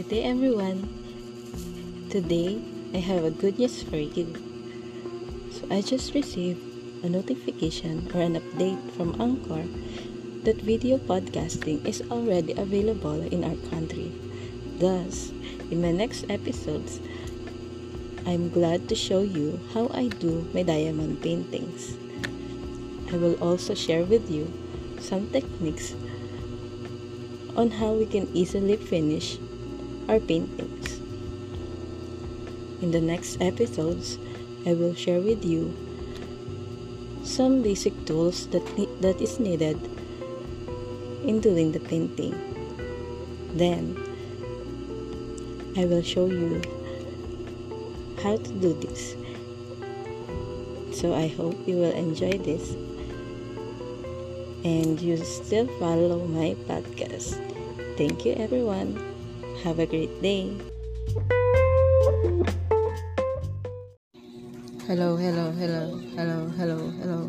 day everyone. Today I have a good news for you. So I just received a notification or an update from Anchor that video podcasting is already available in our country. Thus, in my next episodes, I'm glad to show you how I do my diamond paintings. I will also share with you some techniques on how we can easily finish our paintings. In the next episodes, I will share with you some basic tools that is needed in doing the painting. Then, I will show you how to do this. So I hope you will enjoy this and you still follow my podcast. Thank you everyone. Have a great day. Hello.